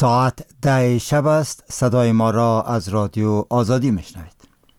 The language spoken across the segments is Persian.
ساعت 10 شب است. صدای ما را از رادیو آزادی میشنوید.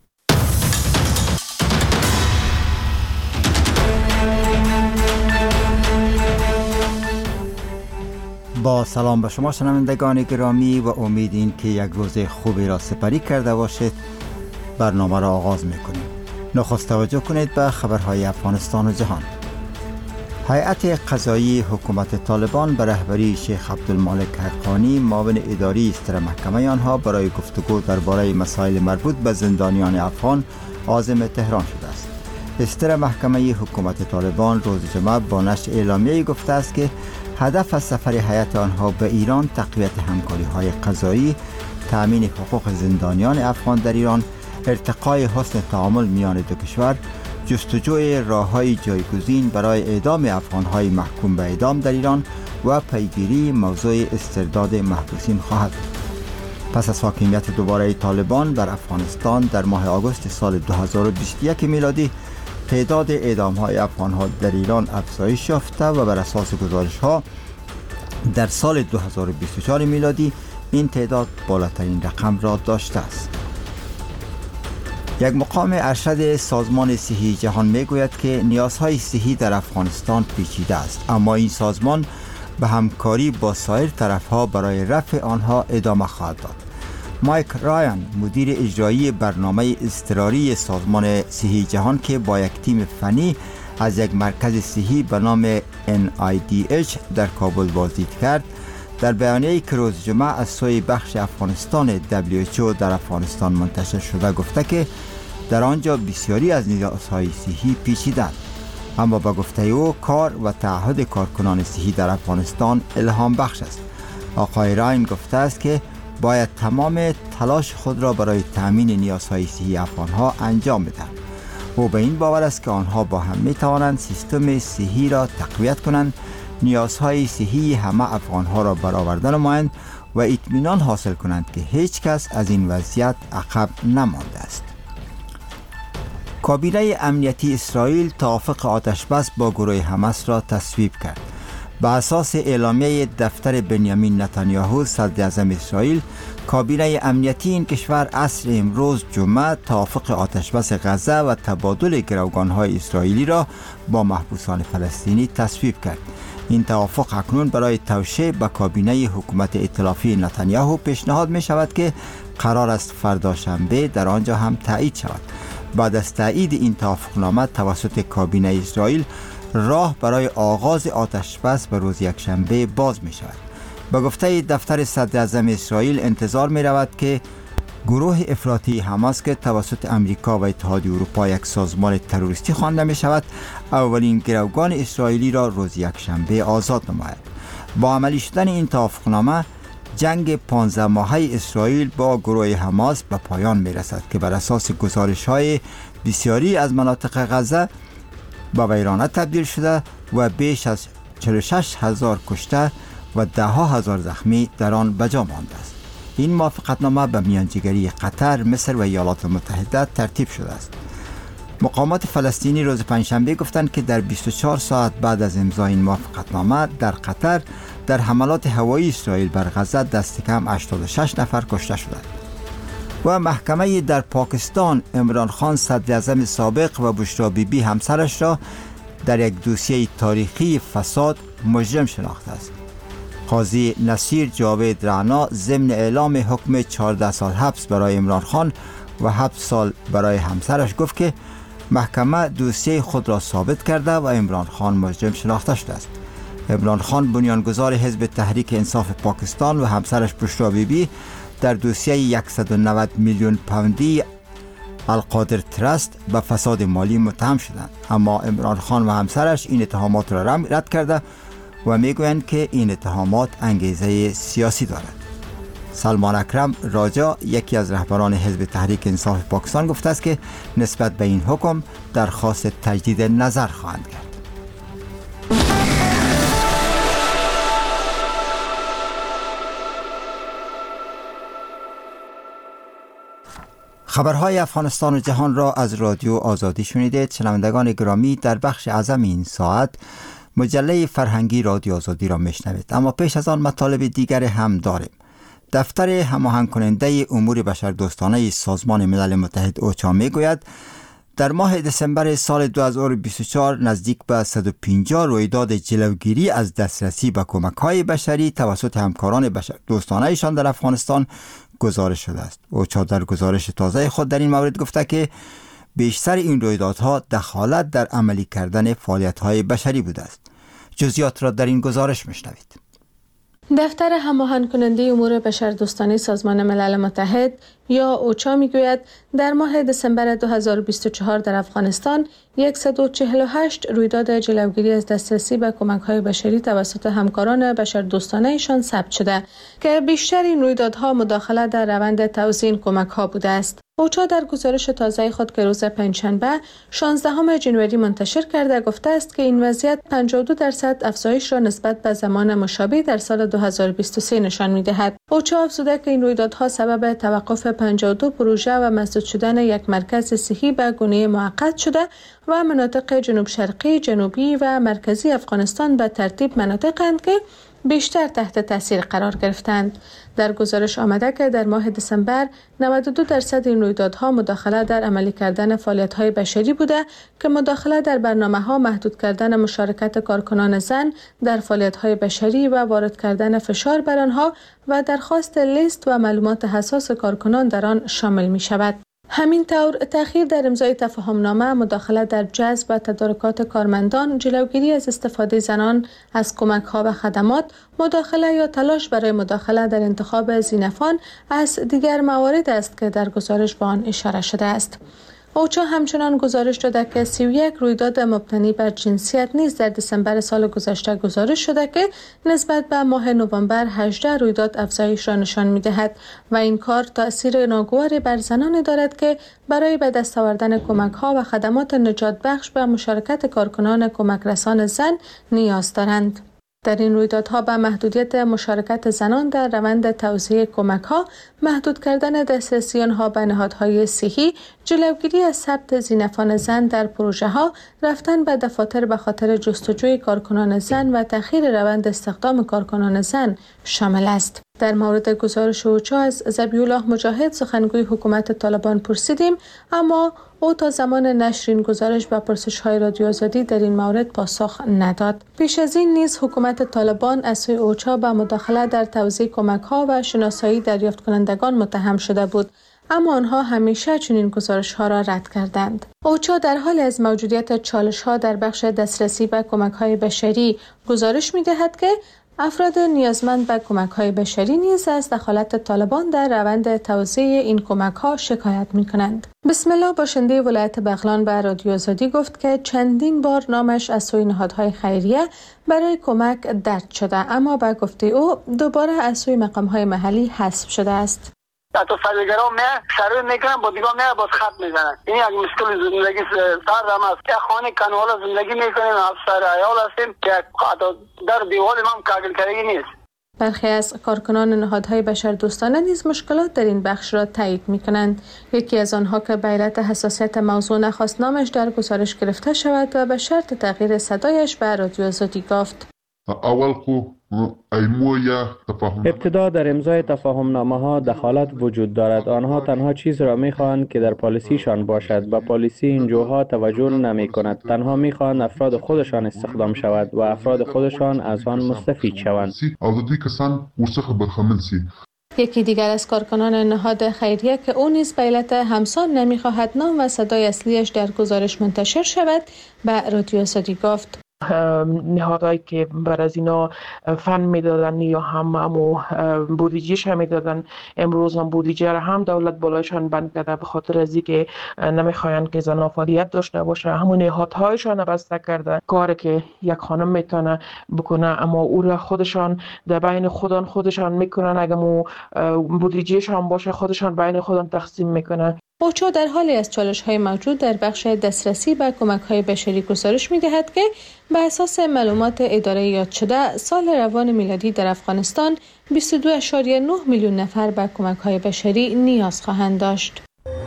با سلام به شما شنوندگان گرامی و امید این که یک روز خوبی را سپری کرده باشید. برنامه را آغاز میکنیم. نخست توجه کنید به خبرهای افغانستان و جهان. هیئت قضایی حکومت طالبان به رهبری شیخ عبدالمالک حقانی معاون اداری استر محکمه آنها برای گفتگو درباره مسائل مربوط به زندانیان افغان عازم تهران شده است. استر محکمه حکومت طالبان روز جمعه با نشر اعلامیه‌ای گفته است که هدف از سفر هیئت آنها به ایران تقویت همکاری‌های قضایی، تأمین حقوق زندانیان افغان در ایران، ارتقای حسن تعامل میان دو کشور، جستجوی راه‌های جایگزین برای اعدام افغان‌های محکوم به اعدام در ایران و پیگیری موضوع استرداد محبوسین خواهد بود. پس از حاکمیت دوباره طالبان بر افغانستان در ماه آگوست سال 2021 میلادی، تعداد اعدام‌های افغان‌ها در ایران افزایش یافته و بر اساس گزارش‌ها در سال 2024 میلادی این تعداد بالاترین رقم را داشته است. یک مقام ارشد سازمان صحی جهان میگوید که نیازهای صحی در افغانستان پیچیده است، اما این سازمان به همکاری با سایر طرفها برای رفع آنها ادامه خواهد داد. مایک رایان، مدیر اجرایی برنامه اضطراری سازمان صحی جهان که با یک تیم فنی از یک مرکز صحی به نام NIDH در کابل بازدید کرد، در بیانیه‌ای که روز جمعه از سوی بخش افغانستان WHO در افغانستان منتشر شده گفته که در آنجا بسیاری از نیازهای صحی پیچیدند، اما با گفته او کار و تعهد کارکنان صحی در افغانستان الهام بخش است. آقای راین گفته است که باید تمام تلاش خود را برای تأمین نیازهای صحی افغانها انجام بدهند. او به این باور است که آنها با هم می توانند سیستم صحی را تقویت کنند، نیازهای صحی همه افغانها را برآورده نمایند و اطمینان حاصل کنند که هیچ کس از این وضعیت عقب نمانده است. کابینه امنیتی اسرائیل توافق آتشبس با گروه حماس را تصویب کرد. بر اساس اعلامیه دفتر بنیامین نتانیاهو صدر اعظم اسرائیل، کابینه امنیتی این کشور عصر امروز جمعه توافق آتشبس غزه و تبادل گروگان‌های اسرائیلی را با محبوسان فلسطینی تصویب کرد. این توافق اکنون برای توشیح به کابینه حکومت ائتلافی نتانیاهو پیشنهاد می شود که قرار است فردا شنبه در آنجا هم تایید شود. بعد از تایید این توافقنامه توسط کابینه اسرائیل، راه برای آغاز آتشبس به روز یکشنبه باز می شود. به گفته دفتر صدر اعظم اسرائیل انتظار می رود که گروه افراطی حماس که توسط امریکا و اتحادیه اروپا یک سازمان تروریستی خوانده می شود، اولین گروگان اسرائیلی را روز یکشنبه آزاد نماید. با عملی شدن این توافقنامه، جنگ 15 ماهه اسرائیل با گروه حماس به پایان می رسد که بر اساس گزارش‌های بسیاری از مناطق غزه به ویرانه تبدیل شده و بیش از 46,000 کشته و 10,000 زخمی در آن به جا مانده است. این موافقتنامه به میانجیگری قطر، مصر و ایالات متحده ترتیب شده است. مقامات فلسطینی روز پنجشنبه گفتند که در 24 ساعت بعد از امضای این موافقتنامه در قطر در حملات هوایی اسرائیل بر غزه دست کم 86 نفر کشته شدند. و محکمه در پاکستان عمران خان صدر اعظم سابق و بشرا بیبی همسرش را در یک دوسیه تاریخی فساد مجرم شناخته است. قاضی نصیر جاوید رعنا ضمن اعلام حکم 14 سال حبس برای عمران خان و 7 سال برای همسرش گفت که محکمه دوسیه خود را ثابت کرده و عمران خان مجرم شناخته شده است. عمران خان بنیانگذار حزب تحریک انصاف پاکستان و همسرش بشرا بیبی در دوسیه 190 میلیون پوندی القادر ترست به فساد مالی متهم شدند، اما عمران خان و همسرش این اتهامات را رد کرده و میگویند که این اتهامات انگیزه سیاسی دارد. سلمان اکرم راجا، یکی از رهبران حزب تحریک انصاف پاکستان، گفته است که نسبت به این حکم درخواست تجدید نظر خواهند کرد. خبرهای افغانستان و جهان را از رادیو آزادی شنیدید. شنوندگان گرامی، در بخش اعظم این ساعت مجله فرهنگی رادیو آزادی را میشنوید، اما پیش از آن مطالب دیگر هم داریم. دفتر هماهنگ کننده امور بشردوستانه سازمان ملل متحد اوچا میگوید در ماه دسامبر سال 2024 نزدیک به 150 رویداد جلوگیری از دسترسی به کمک‌های بشری توسط همکاران بشردوستانه‌شان در افغانستان گزارش شده است. اوچا در گزارش تازه خود در این مورد گفته که بیشتر این رویدادها دخالت در عملی کردن فعالیت‌های بشری بوده است. جزئیات را در این گزارش میشنوید. دفتر هماهنگ کننده امور بشردوستانه سازمان ملل متحد یا اوچا میگوید در ماه دسامبر 2024 در افغانستان 148 رویداد جلوگیری از دسترسی به کمک‌های بشری توسط همکاران بشردوستانه‌شان ثبت شده که بیشتر این رویدادها مداخله در روند توزیع کمک‌ها بوده است. اوچا در گزارش تازه خود که روز پنجشنبه 16 ژانویه منتشر کرده گفته است که این وضعیت 52% افزایش را نسبت به زمان مشابه در سال 2023 نشان می‌دهد. اوچا افزوده که این رویدادها سبب توقف 52 پروژه و مسدود شدن یک مرکز صحی به گونه موقت شده و مناطق جنوب شرقی، جنوبی و مرکزی افغانستان به ترتیب مناطق‌اند که بیشتر تحت تاثیر قرار گرفتند. در گزارش آمده که در ماه دسامبر 92% این رویدادها مداخله در عملی کردن فعالیت‌های بشری بوده که مداخله در برنامه‌ها محدود کردن مشارکت کارکنان زن در فعالیت‌های بشری و وارد کردن فشار بر آنها و درخواست لیست و معلومات حساس کارکنان در آن شامل می‌شود. همین طور تأخیر در امضای تفاهمنامه، مداخله در جذب و تدارکات کارمندان، جلوگیری از استفاده زنان از کمک‌ها و خدمات، مداخله یا تلاش برای مداخله در انتخاب زینفان از دیگر موارد است که در گزارش به آن اشاره شده است. اوچا همچنان گزارش داده که 31 رویداد مبتنی بر جنسیت نیز در دسامبر سال گذشته گزارش شده که نسبت به ماه نوامبر 18 رویداد افزایش را نشان می‌دهد و این کار تأثیر ناگواری بر زنان دارد که برای به دست آوردن کمک‌ها و خدمات نجات بخش به مشارکت کارکنان کمک رسان زن نیاز دارند. در این رویدادها به محدودیت مشارکت زنان در روند توزیع کمک‌ها، محدود کردن دسترسی آنها به نهادهای صحی، جلوگیری از ثبت زینفان زن در پروژه‌ها، رفتن به دفاتر به خاطر جستجوی کارکنان زن و تأخیر روند استخدام کارکنان زن شامل است. در مورد گزارش اوچا از ذبیح‌الله مجاهد سخنگوی حکومت طالبان پرسیدیم، اما او تا زمان نشر این گزارش به پرسش‌های رادیو آزادی در این مورد پاسخ نداد. پیش از این نیز حکومت طالبان از سوی اوچا به مداخله در توزیع کمک‌ها و شناسایی دریافت کنندگان متهم شده بود، اما آنها همیشه چنین گزارش‌ها را رد کردند. اوچا در حال از موجودیت چالش‌ها در بخش دسترسی به کمک‌های بشری گزارش می‌دهد که افراد نیازمند به کمک‌های بشری نیز از دخالت طالبان در روند توزیع این کمک‌ها شکایت می‌کنند. بسم الله باشنده ولایت بغلان به رادیو آزادی گفت که چندین بار نامش از سوی نهادهای خیریه برای کمک درج شده، اما به گفته او دوباره از سوی مقام‌های محلی حذف شده است. حتی سرگرا شروع میکنن با دیگاه باز خط میزنن. این یک مشکل زندگی سر هم است که خانه کنوال زندگی میکنیم، افسر عیال هستیم که حتی در دیوال هم کاغل کردگی نیست. برخی از کارکنان نهادهای بشردوستانه نیز مشکلات در این بخش را تایید میکنند. یکی از آنها که به علت حساسیت موضوع نخواست نامش در گزارش گرفته شود و به شرط تغییر صدایش به رادیو آزادی گفت: ابتدا در امضای تفاهم‌نامه‌ها دخالت وجود دارد. آنها تنها چیز را می‌خواهند که در پالیسیشان باشد. به پالیسی این جوها توجه نمی‌کند. تنها می‌خواهند افراد خودشان استخدام شود و افراد خودشان از آن مستفید شوند. یکی دیگر از کارکنان نهاد خیریه که او نیز به علت همسان نمی‌خواهد نام و صدای اصلیش در گزارش منتشر شود به رادیو آزادی گفت: نهادهایی که بر از اینا فن میدادن یا همو بودجهش هم میدادن، امروز هم بودجه را هم دولت بالایشان بند کرده به خاطر از اینکه نمیخواین که زنان فعالیت داشته باشه. همون نهادهایشان بسته کرده کاری که یک خانم میتونه بکنه، اما او را خودشان در بین خودشان میکنن. اگه مو بودجهش هم باشه خودشان بین خودشان تقسیم میکنن. اوچا در حالی از چالش‌های موجود در بخش دسترسی به کمک‌های بشری گزارش می‌دهد که به اساس معلومات اداره یاد شده سال روان میلادی در افغانستان 22.9 میلیون نفر به کمک‌های بشری نیاز خواهند داشت.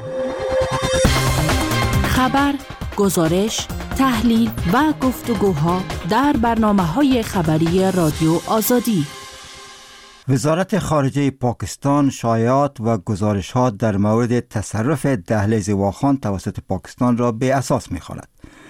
خبر، گزارش، تحلیل و گفتگوها در برنامه‌های خبری رادیو آزادی. وزارت خارجه پاکستان شایعات و گزارشات در مورد تصرف دهلیز واخان توسط پاکستان را به اساس می‌خواند.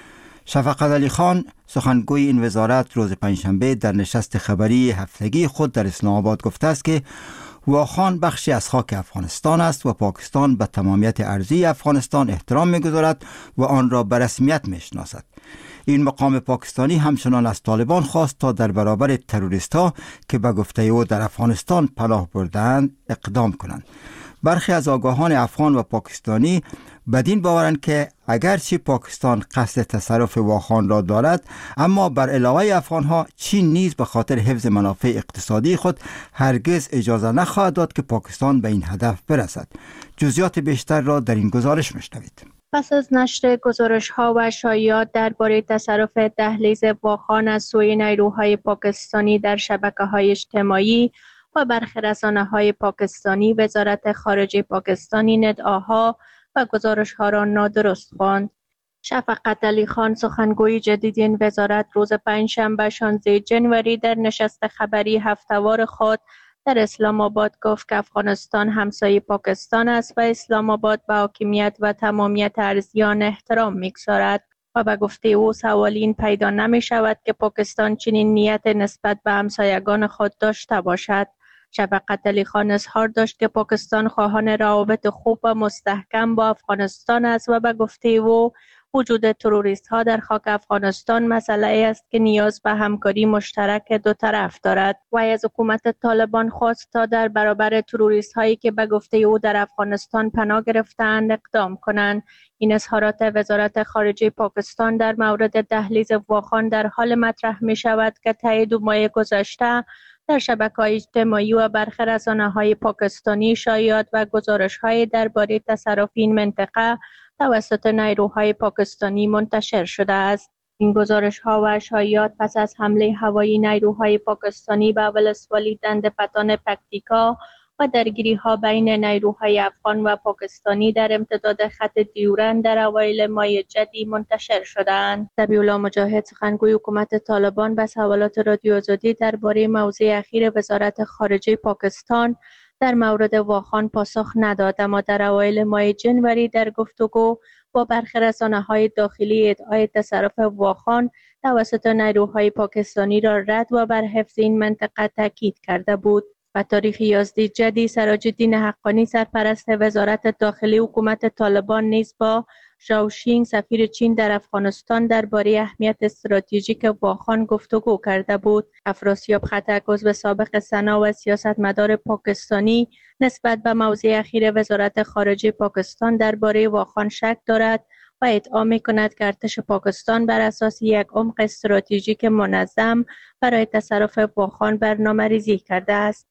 شفقت علی خان سخنگوی این وزارت روز پنجشنبه در نشست خبری هفتگی خود در اسلام آباد گفته است که واخان بخشی از خاک افغانستان است و پاکستان به تمامیت ارضی افغانستان احترام می‌گذارد و آن را به رسمیت می‌شناسد. این مقام پاکستانی همچنان از طالبان خواست تا در برابر تروریست‌ها که به گفته او در افغانستان پناه برده‌اند اقدام کنند. برخی از آگاهان افغان و پاکستانی بدین باورند که اگرچه پاکستان قصد تصرف واخان را دارد، اما بر علاوه افغانها چین نیز به خاطر حفظ منافع اقتصادی خود هرگز اجازه نخواهد داد که پاکستان به این هدف برسد. جزئیات بیشتر را در این گزارش میشنوید. پس از نشر گزارش‌ها و شایعات درباره تصرف دهلیز واخان از سوی نیروهای پاکستانی در شبکه‌های اجتماعی و برخی رسانه‌های پاکستانی، وزارت خارجه پاکستان این ادعاها و گزارش‌ها را نادرست خواند. شفقت علی خان سخنگوی جدید این وزارت روز پنجشنبه 16 جنوری در نشست خبری هفته‌وار خود در اسلام آباد گفت که افغانستان همسایه پاکستان است و اسلام آباد به حاکمیت و تمامیت ارضیان احترام می‌گذارد و به گفته او سوالی این پیدا نمی شود که پاکستان چنین نیت نسبت به همسایگان خود داشته باشد. شفقت علی خان اظهار داشت که پاکستان خواهان روابط خوب و مستحکم با افغانستان است و به گفته او وجود تروریست ها در خاک افغانستان مسئله است که نیاز به همکاری مشترک دو طرف دارد. و از حکومت طالبان خواست تا در برابر تروریست هایی که به گفته او در افغانستان پناه گرفتند اقدام کنند. این اظهارات وزارت خارجه پاکستان در مورد دهلیز واخان در حال مطرح می شود که طی 2 ماه گذشته در شبکه‌های اجتماعی و برخی رسانه‌های پاکستانی شایعات و گزارش‌های درباره تصرف این منطقه توسط نیروهای پاکستانی منتشر شده است. این گزارش‌ها و شایعات پس از حمله هوایی نیروهای پاکستانی به ولسوالی دندپتان پکتیکا و درگیری‌ها بین نیروهای افغان و پاکستانی در امتداد خط دیورند در اوایل ماه جدی منتشر شدند. ذبیح‌الله مجاهد سخنگوی حکومت طالبان به سوالات رادیو آزادی درباره موضوع اخیر وزارت خارجه پاکستان در مورد واخان پاسخ نداد، اما در اوایل ماه جنوری در گفتگو با برخی رسانه‌های داخلی ادعای تصرف واخان توسط نیروهای پاکستانی را رد و بر حفظ این منطقه تاکید کرده بود. و تاریخ 11 جدی سراج الدین حقانی سرپرست وزارت داخلی حکومت طالبان نیز با ژائو شینگ سفیر چین در افغانستان درباره اهمیت استراتژیک واخان گفتگو کرده بود. افراسیاب خټک عضو سابق سنا و سیاستمدار پاکستانی نسبت به موضوع اخیر وزارت خارجه پاکستان درباره واخان شک دارد و ادعا می‌کند که ارتش پاکستان بر اساس یک عمق استراتژیک منظم برای تصرف واخان برنامه‌ریزی کرده است.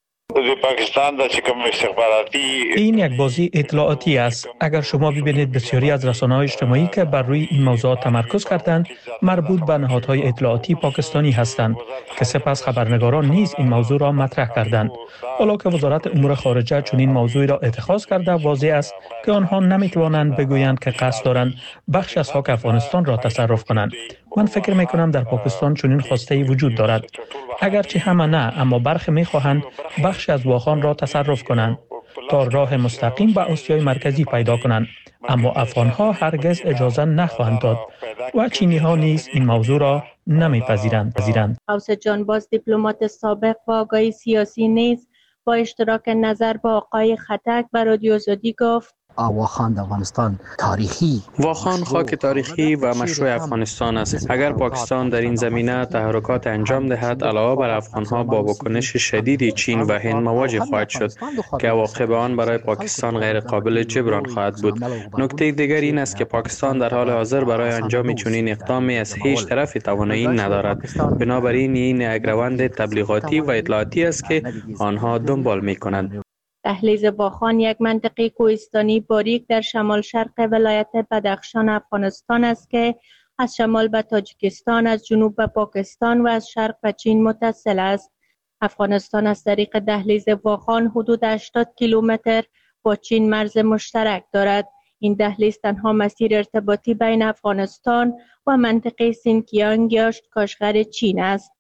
این یک بازی اطلاعاتی است. اگر شما ببینید بسیاری از رسانه‌های اجتماعی که بر روی این موضوع تمرکز کردند مربوط به نهادهای اطلاعاتی پاکستانی هستند که سپس خبرنگاران نیز این موضوع را مطرح کردند. حالا که وزارت امور خارجه چنین موضوعی را اتخاذ کرده، واضح است که آنها نمی‌توانند بگویند که قصد دارند بخش از خاک افغانستان را تصرف کنند. من فکر می‌کنم در پاکستان چنین خواسته‌ای وجود دارد. اگرچه همه نه، اما برخی می‌خواهند بخش از واخان را تصرف کنند تا راه مستقیم به آسیای مرکزی پیدا کنند، اما افغان‌ها هرگز اجازه نخواهند داد و چینی‌ها نیز این موضوع را نمی‌پذیرند. غوث جانباز دیپلمات سابق و آگاهی سیاسی نیز با اشتراک نظر با آقای خټک به رادیو آزادی گفت واخان افغانستان تاریخی واخان خاک تاریخی و مشروع افغانستان است. اگر پاکستان در این زمینه تحرکات انجام دهد، علاوه بر افغانها با واکنش شدید چین و هند مواجه خواهد شد که عواقب آن برای پاکستان غیر قابل جبران خواهد بود. نکته دیگر این است که پاکستان در حال حاضر برای انجام چنین اقدامی از هیچ طرف توانایی ندارد. بنابراین این یک روند تبلیغاتی و اطلاعاتی است که آنها دنبال می‌کنند. دهلیز واخان یک منطقه کوهستانی باریک در شمال شرق ولایت بدخشان افغانستان است که از شمال به تاجیکستان، از جنوب به پاکستان و از شرق به چین متصل است. افغانستان از طریق دهلیز واخان حدود 80 کیلومتر با چین مرز مشترک دارد. این دهلیز تنها مسیر ارتباطی بین افغانستان و منطقه سینکیانگ یا کاشغر چین است.